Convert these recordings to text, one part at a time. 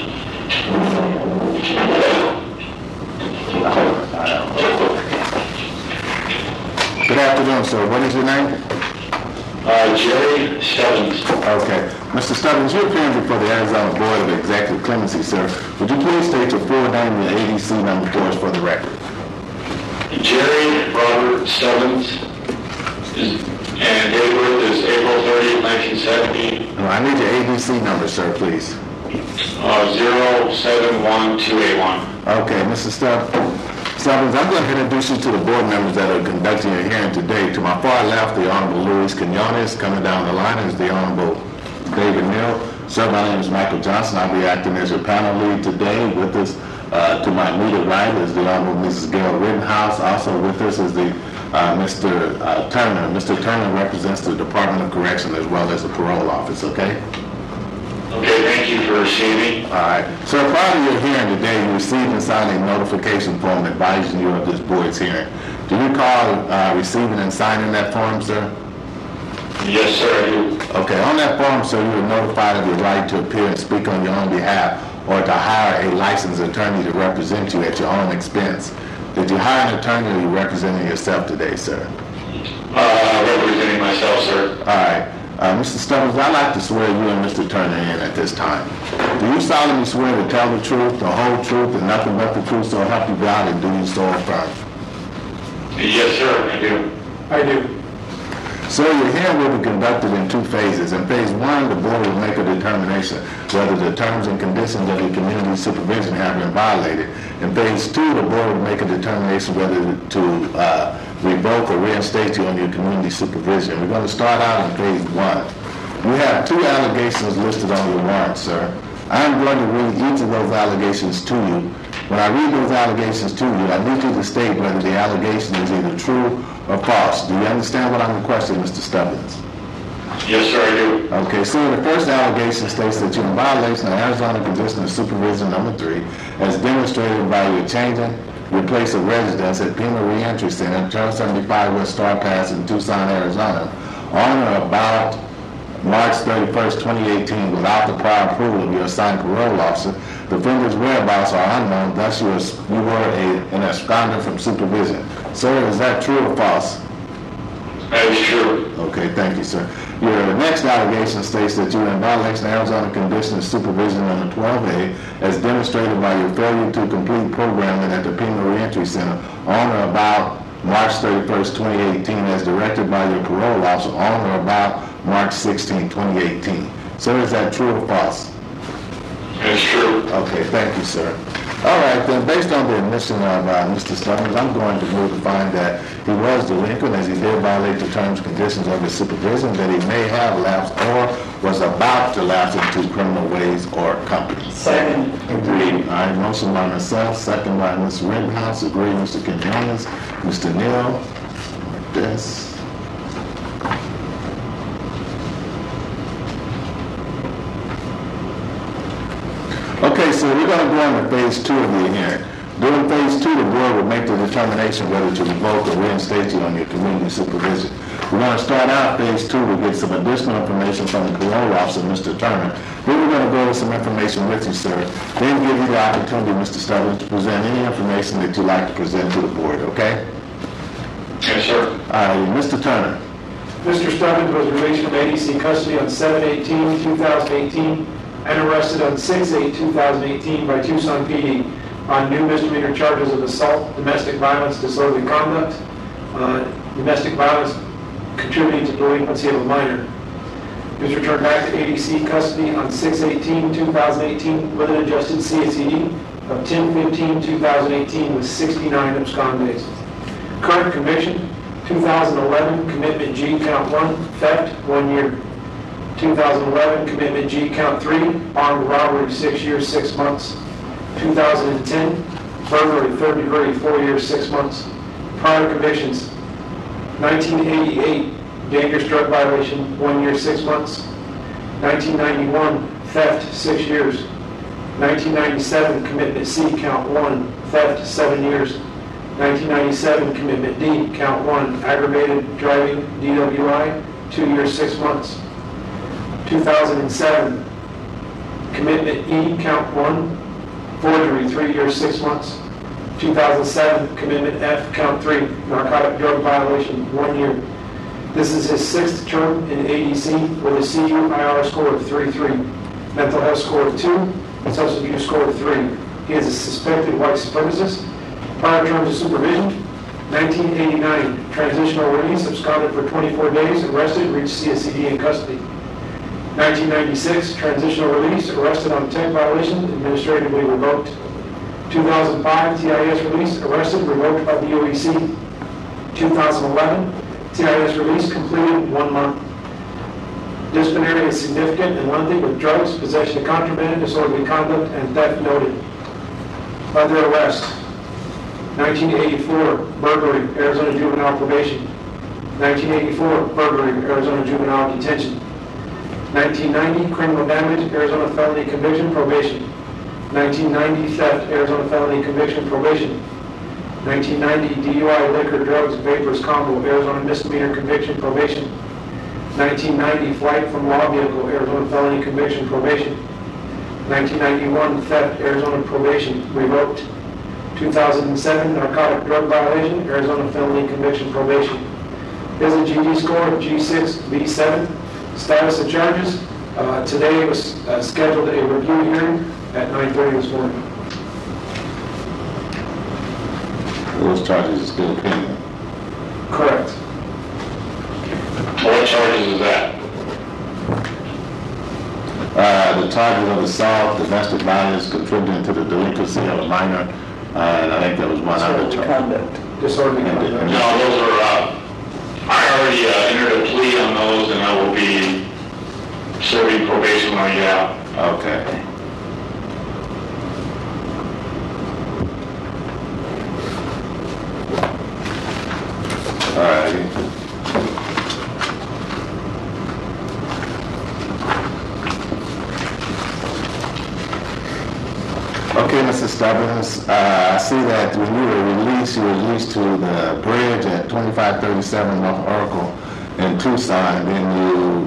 Good afternoon, sir. What is your name? Jerry Stubbins. Okay. Mr. Stubbins, you're appearing before the Arizona Board of Executive Clemency, sir. Would you please state your full name and your ADC number for us for the record? Jerry Robert Stubbins, and date of birth is April 30th, 1970. No, I need your ADC number, sir, please. 071281. Okay, Mr. Stubbins, I'm going to introduce you to the board members that are conducting your hearing today. To my far left, the Honorable Luis Quinones. Coming down the line is the Honorable David Neal. Sir, my name is Michael Johnson. I'll be acting as your panel lead today. With us to my immediate right is the Honorable Mrs. Gail Rittenhouse. Also with us is the Mr. Turner. Mr. Turner represents the Department of Correction as well as the parole office, okay? Okay, thank you for receiving. All right. Sir, prior to your hearing today, you received and signed a notification form advising you of this board's hearing. Do you recall receiving and signing that form, sir? Yes, sir, I do. Okay. On that form, sir, you were notified of your right to appear and speak on your own behalf or to hire a licensed attorney to represent you at your own expense. Did you hire an attorney or are you representing yourself today, sir? Representing myself, sir. All right. Mr. Stubbins, I'd like to swear you and Mr. Turner in at this time. Do you solemnly swear to tell the truth, the whole truth, and nothing but the truth, so help you God, and do you so affirm? Yes, sir, I do. I do. So your hearing will be conducted in two phases. In phase one, the board will make a determination whether the terms and conditions of your community supervision have been violated. In phase two, the board will make a determination whether to revoke or reinstate you on your community supervision. We're going to start out in phase one. You have two allegations listed on your warrant, sir. I'm going to read each of those allegations to you. When I read those allegations to you, I need you to state whether the allegation is either true or false. Do you understand what I'm requesting, Mr. Stubbins? Yes, sir, I do. Okay, so the first allegation states that you're in violation of Arizona Condition of Supervision number 3, as demonstrated by your changing your place of residence at Pima Reentry Center, 1275 West Star Pass in Tucson, Arizona, on or about March 31st, 2018, without the prior approval of your assigned parole officer. The offender's whereabouts are unknown, thus you were an absconder from supervision. Sir, is that true or false? That is true. Okay, thank you, sir. Your next allegation states that you are in violation of Arizona Condition of Supervision number 12A, as demonstrated by your failure to complete programming at the Pima Reentry Center on or about March 31st, 2018, as directed by your parole officer on or about March 16, 2018. Sir, is that true or false? That's true. Okay, thank you, sir. All right, then, based on the admission of Mr. Stubbins, I'm going to move to find that he was delinquent as he did violate the terms and conditions of his supervision, that he may have lapsed or was about to lapse into criminal ways or companies. Second. Agreed. All right, motion by myself, second by Ms. Rittenhouse. Agreed, Mr. Quinones. Mr. Neal, like this. Okay, so we're going to go on to phase 2 of the hearing. During phase 2, the board will make the determination whether to revoke or reinstate you on your community supervision. We're going to start out phase 2. We'll get some additional information from the parole officer, Mr. Turner. Then we're going to go over some information with you, sir. Then give you the opportunity, Mr. Stubbins, to present any information that you'd like to present to the board, okay? Yes, sir. All right, Mr. Turner. Mr. Stubbins was released from ADC custody on 7/18/2018 and arrested on 6/8/2018 by Tucson PD on new misdemeanor charges of assault, domestic violence, disorderly conduct, domestic violence contributing to delinquency of a minor. He was returned back to ADC custody on 6/18/2018 with an adjusted CACD of 10/15/2018 with 69 abscond days. Current conviction, 2011 commitment G count 1, theft, 1 year. 2011 commitment G count 3, armed robbery, 6 years, 6 months. 2010 burglary, 3rd degree, 4 years, 6 months. Prior convictions, 1988 dangerous drug violation, 1 year, 6 months. 1991 theft, 6 years. 1997 commitment C count 1, theft, 7 years. 1997 commitment D count 1, aggravated driving, DWI, 2 years, 6 months. 2007 Commitment E, count 1, forgery, 3 years, 6 months. 2007, commitment F, count 3, narcotic drug violation, 1 year. This is his 6th term in ADC with a CUIR score of 3.3, mental health score of 2, and substance abuse score of 3. He is a suspected white supremacist. Prior terms of supervision: 1989, transitional release, absconded for 24 days, arrested, reached CSCD in custody. 1996, transitional release, arrested on tech violation, administratively revoked. 2005, TIS release, arrested, revoked by the OEC. 2011, TIS release, completed, 1 month. Disciplinary is significant and lengthy with drugs, possession of contraband, disorderly conduct, and theft noted. Other arrest: 1984, burglary, Arizona juvenile probation. 1984, burglary, Arizona juvenile detention. 1990, criminal damage, Arizona felony conviction, probation. 1990, theft, Arizona felony conviction, probation. 1990, DUI, liquor, drugs, vapors, combo, Arizona misdemeanor conviction, probation. 1990, flight from law vehicle, Arizona felony conviction, probation. 1991, theft, Arizona probation, revoked. 2007, narcotic drug violation, Arizona felony conviction, probation. There's a GD score of G6, B7. Status of charges: today was scheduled a review hearing at 9:30 this morning. Those charges are still pending. Correct. What charges is that? The charges of assault, domestic violence, contributing to the delinquency of a minor, and I think there was one other charge. Disorderly conduct. No, those are, I already entered a plea on those, and I will be serving probation when I get out. Okay. All righty. Okay, Mr. Stubbins, I see that when you were released to the bridge at 2537 North Oracle in Tucson, then you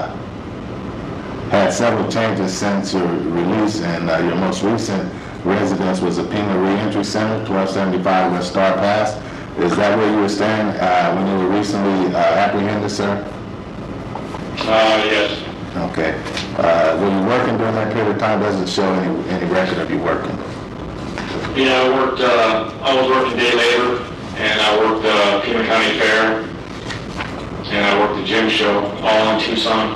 had several changes since your release, and your most recent residence was a Pima Reentry Center, 1275 West Star Pass. Is that where you were staying when you were recently apprehended, sir? Yes. Okay. Were you working during that period of time? Doesn't show any record of you working. Yeah, I was working day labor, and I worked Pima County Fair, and I worked the gym show, all in Tucson.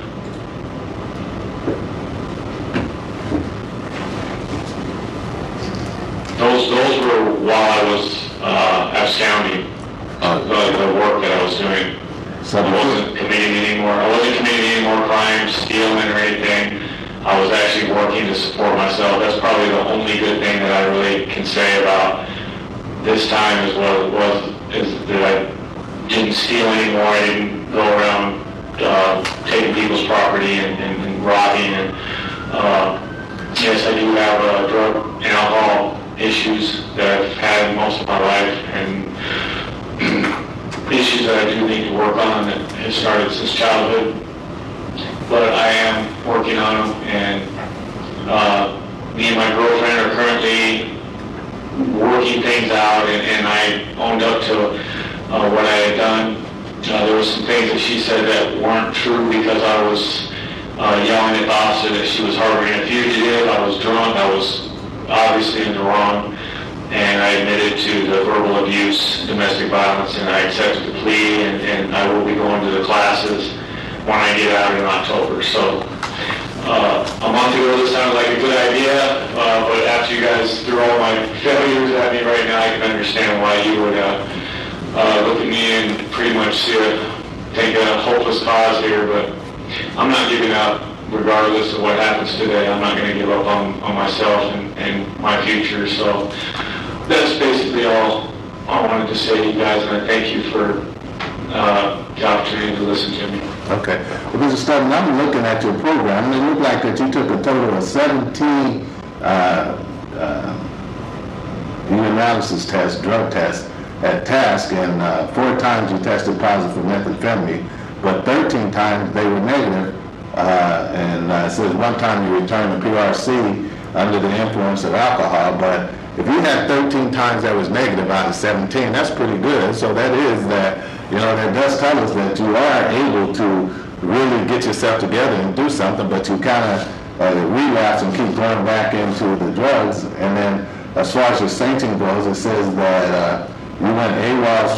Those were while I was absconding, the work that I was doing. So I wasn't committing any more crimes, stealing or anything. I was actually working to support myself. That's probably the only good thing that I really can say about this time is that I didn't steal anymore. I didn't go around taking people's property and robbing. And yes, I do have drug and alcohol issues that I've had most of my life, and issues that I do need to work on that have started since childhood, but I am working on them, and me and my girlfriend are currently working things out, and I owned up to what I had done. There were some things that she said that weren't true because I was yelling at the officer that she was harboring a fugitive. I was drunk, I was obviously in the wrong, and I admitted to the verbal abuse, domestic violence, and I accepted the plea, and I will be going to the classes when I get out in October. So a month ago this sounded like a good idea, but after you guys threw all my failures at me right now, I can understand why you would look at me and pretty much take a hopeless cause here, but I'm not giving up. Regardless of what happens today, I'm not going to give up on myself and my future. So that's basically all I wanted to say to you guys, and I thank you for the opportunity to listen to me. Okay. Well, Mr. Stubben, I'm looking at your program, and it looked like that you took a total of 17 urinalysis tests, drug tests at task, and 4 times you tested positive for methamphetamine, but 13 times they were negative It says one time you returned to PRC under the influence of alcohol, but if you had 13 times that was negative out of 17, that's pretty good. So that is that, that does tell us that you are able to really get yourself together and do something, but you kind of relapse and keep going back into the drugs. And then as far as your sainting goes, it says that you went AWOS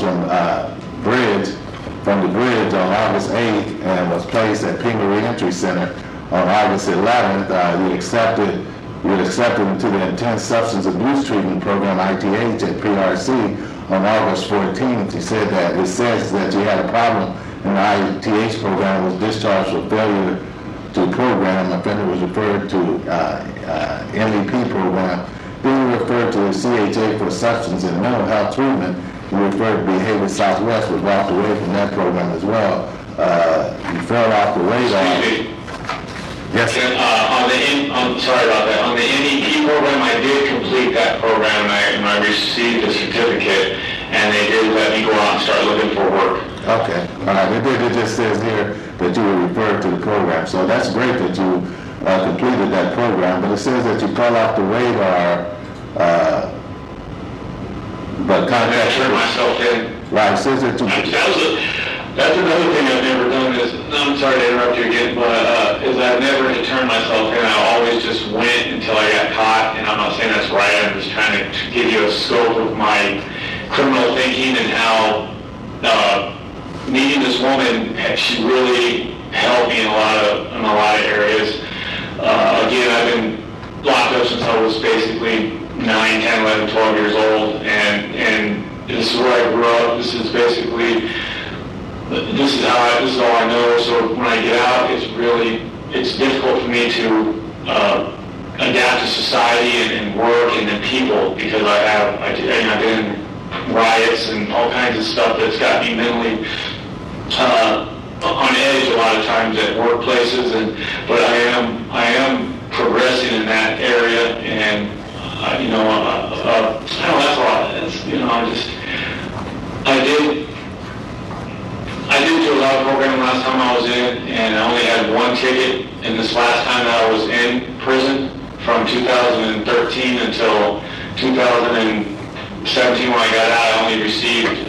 from the bridge on August 8th and was placed at Pima Reentry Center on August 11th. You were accepted into the Intense Substance Abuse Treatment Program, ITH, at PRC on August 14th. He said that it says that you had a problem in the ITH program, was discharged for failure to program. Offender was referred to MEP program. Then you referred to CHA for substance and mental health treatment. You referred to Behavior Southwest, was walked away from that program as well. You fell off the radar. Yes. Sorry about that. On the MEP program, I did complete that program, and I received a certificate, and they did let me go out and start looking for work. Okay. All right. It just says here that you were referred to the program, so that's great that you completed that program. But it says that you fell off the radar. But I turned myself in. Right. It says that you. That's another thing I've never done is, I'm sorry to interrupt you again, but is I've never turned myself in. I always just went until I got caught, and I'm not saying that's right. I'm just trying to give you a scope of my criminal thinking and how meeting this woman, she really helped me in a lot of areas. Again, I've been locked up since I was basically 9, 10, 11, 12 years old, and this is where I grew up. This is all I know. So when I get out, it's difficult for me to adapt to society and work and then people, because I've been in riots and all kinds of stuff that's got me mentally on edge a lot of times at workplaces. But I am progressing in that area, and that's a lot. I did do a lot of programming last time I was in, and I only had one ticket. And this last time that I was in prison, from 2013 until 2017 when I got out, I only received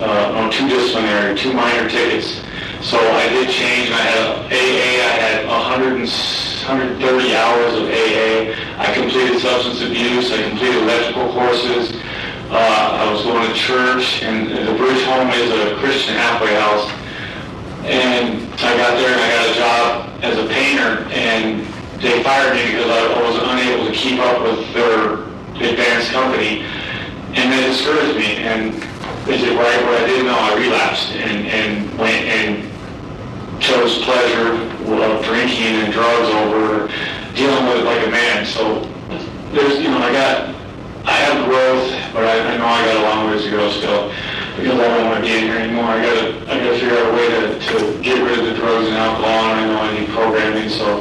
2 minor tickets. So I did change. I had AA. I had 130 hours of AA. I completed substance abuse. I completed electrical courses. I was going to church, and the Bridge Home is a Christian halfway house. And I got there and I got a job as a painter, and they fired me because I was unable to keep up with their advanced company, and they discouraged me. And they did right what I didn't know. I relapsed and went and chose pleasure of drinking and drugs over dealing with it like a man. So there's, I have growth, but I know I got a long ways to go still, because I don't want to be in here anymore. I gotta figure out a way to get rid of the drugs and alcohol, and I know I need programming, so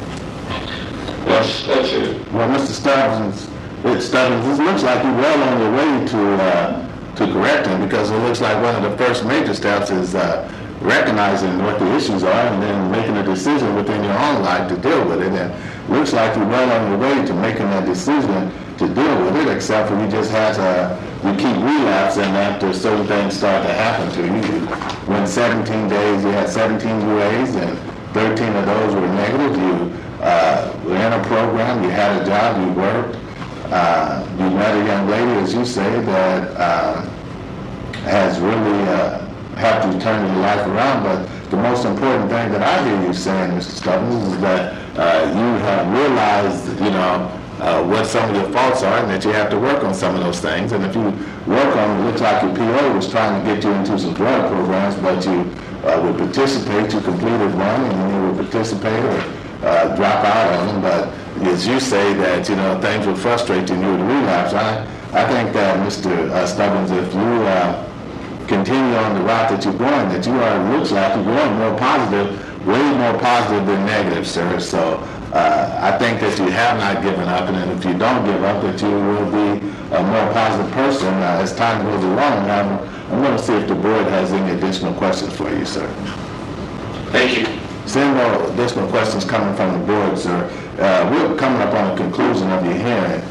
that's it. Well, Mr. Stubbins, this looks like you're well on your way to correcting, because it looks like one of the first major steps is recognizing what the issues are and then making a decision within your own life to deal with it. And it looks like you're well on your way to making that decision to deal with it, except for you just had you keep relapsing after certain things start to happen to you. You went 17 days, you had 17 UAs, and 13 of those were negative. You were in a program, you had a job, you worked, you met a young lady, as you say, that has really helped you turn your life around. But the most important thing that I hear you saying, Mr. Stubbins, is that you have realized, what some of your faults are, and that you have to work on some of those things. And if you work on it, looks like your PO was trying to get you into some drug programs, but you would participate. You completed one, and then you would participate or drop out on them. But as you say that, things would frustrate you and you would relapse. I think that, Mr. Stubbins, if you continue on the route that you're going, that you are, looks like you're going more positive, way more positive than negative, sir. So I think that you have not given up, and if you don't give up, that you will be a more positive person as time goes along. I'm going to see if the board has any additional questions for you, sir. Thank you. Seeing no additional questions coming from the board, sir, we're coming up on the conclusion of your hearing.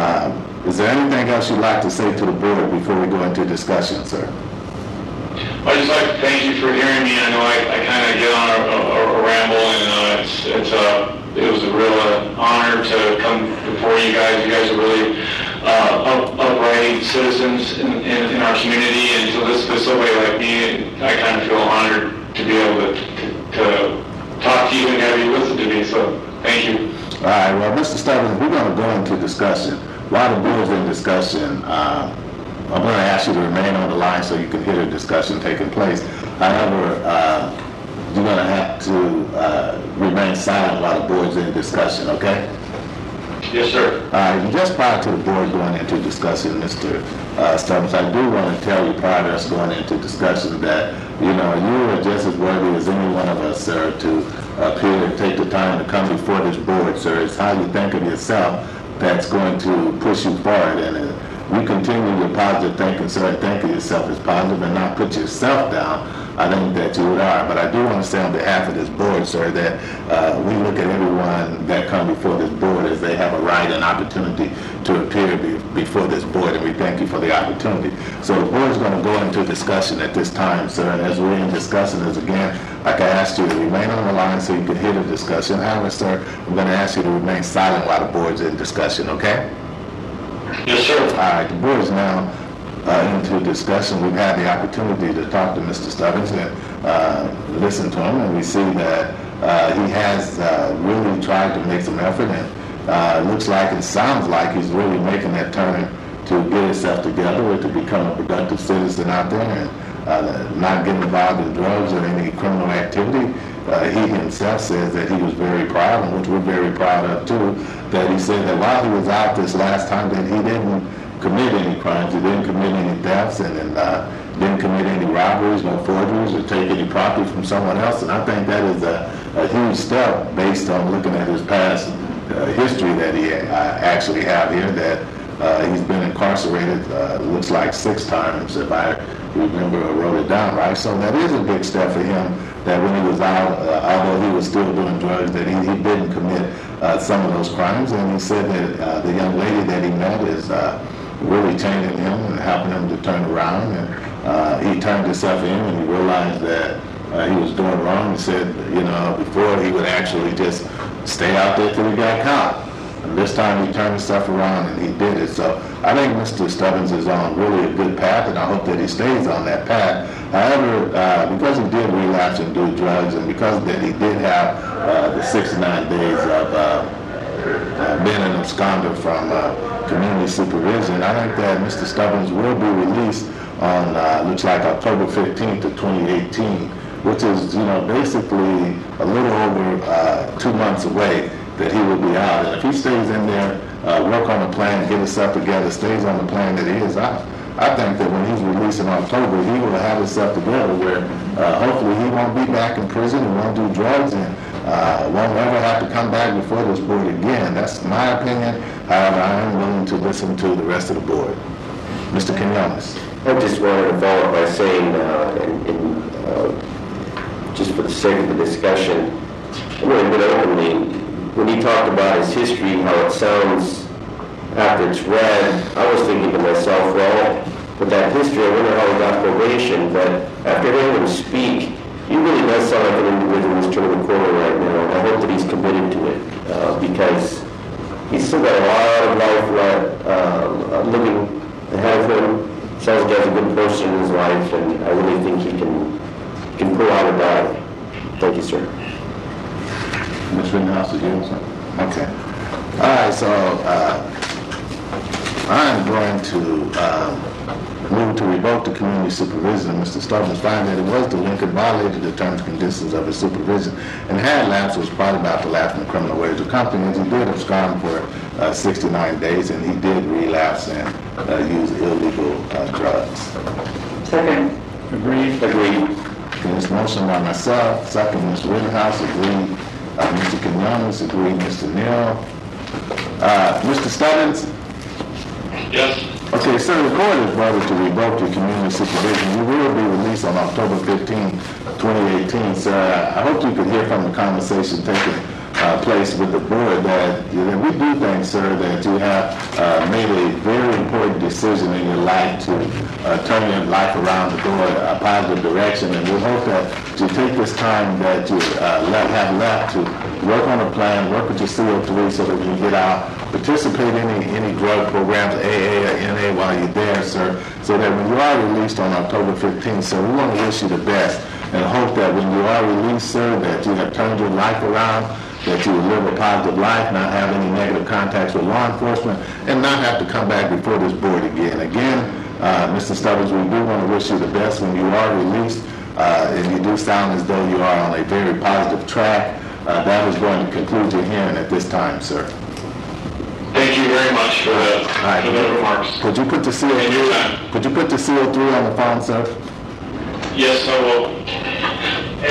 Is there anything else you'd like to say to the board before we go into discussion, sir? I'd just like to thank you for hearing me. I know I kind of get on a ramble, and it was a real honor to come before you guys. You guys are really upright citizens in our community, and to listen to somebody like me, I kind of feel honored to be able to talk to you and have you listen to me. So thank you. All right. Well, Mr. Stubbins, we're going to go into discussion. While the board's in discussion, I'm going to ask you to remain on the line so you can hear the discussion taking place. However, you're going to have to remain silent while the board's in discussion, okay? Yes, sir. Just prior to the board going into discussion, Mr. Stubbins, I do want to tell you prior to us going into discussion that, you are just as worthy as any one of us, sir, to appear and take the time to come before this board, sir. It's how you think of yourself that's going to push you forward. And you continue your positive thinking, sir, and think of yourself as positive and not put yourself down. I think that you are. But I do want to say on behalf of this board, sir, that we look at everyone that come before this board as they have a right and opportunity to appear before this board, and we thank you for the opportunity. So the board is going to go into discussion at this time, sir, and as we're in discussion, again, like I asked you to remain on the line so you can hear the discussion. However, sir, I'm going to ask you to remain silent while the board's in discussion, okay? Yes, sir. All right, the board is now into discussion. We've had the opportunity to talk to Mr. Stubbins and listen to him, and we see that he has really tried to make some effort, and looks like and sounds like he's really making that turn to get himself together or to become a productive citizen out there and not getting involved in drugs or any criminal activity. He himself says that he was very proud, and which we're very proud of too, that he said that while he was out this last time that he didn't commit any crimes, he didn't commit any thefts, and didn't commit any robberies, no forgeries, or take any property from someone else. And I think that is a huge step based on looking at his past history that he actually have here, that he's been incarcerated, looks like 6 times, if I remember or wrote it down right. So that is a big step for him, that when he was out, although he was still doing drugs, that he didn't commit some of those crimes. And he said that the young lady that he met is really changing him and helping him to turn around. And he turned himself in and he realized that he was doing wrong. He said, before he would actually just stay out there till he got caught. And this time he turned himself around and he did it. So I think Mr. Stubbins is on really a good path, and I hope that he stays on that path. However, because he did relapse and do drugs, and because that he did have the 69 days of being an absconder from community supervision, I think that Mr. Stubbins will be released on, looks like October 15th of 2018, which is, basically a little over 2 months away that he will be out. And if he stays in there, work on the plan, get himself together, stays on the plan that he is, I think that when he's released in October, he will have himself together where hopefully he won't be back in prison and won't do drugs and won't ever have to come back before this board again. That's my opinion. However, I am willing to listen to the rest of the board. Mr. Quinones. I just wanted to follow up by saying, just for the sake of the discussion, really bit openly, when he talked about his history, how it sounds after it's read, I was thinking to myself, well, with that history, I wonder how he got probation. But after hearing him speak, he really does sound like an individual who's turning the corner right now. I hope that he's committed to it because he's still got a lot of life living ahead of him. Sounds like he has a good person in his life, and I really think he can pull out of that. Thank you, sir. Ms. Rittenhouse, did you have something? Okay. All right, so I'm going to move to revoke the community supervision. Mr. Stubbins found that it was delinquent, violated the terms and conditions of his supervision, and had lapsed, was probably about to lapse in the criminal ways of company. He did abscond for 69 days, and he did relapse and use illegal drugs. Second. Agreed. Agreed. Okay, this motion by myself, second Ms. Rittenhouse, agreed. Mr. Quinones, agreed. Mr. Neal. Mr. Stubbins? Yes. Okay, sir, the court has voted to revoke your community supervision. You will be released on October 15, 2018, sir. I hope you could hear from the conversation taking place with the board that we do think, sir, that you have made a very important decision in your life to turn your life around to go a positive direction, and we hope that you take this time that you have left to work on a plan, work with your CO3 so that you get out, participate in any drug programs, AA or NA while you're there, sir, so that when you are released on October 15th, sir, we want to wish you the best and hope that when you are released, sir, that you have turned your life around, that you will live a positive life, not have any negative contacts with law enforcement, and not have to come back before this board again. Again, Mr. Stubbs, we do want to wish you the best when you are released, and you do sound as though you are on a very positive track. That is going to conclude your hearing at this time, sir. Thank you very much for the remarks. Could you put the CO3 on the phone, sir? Yes, I will.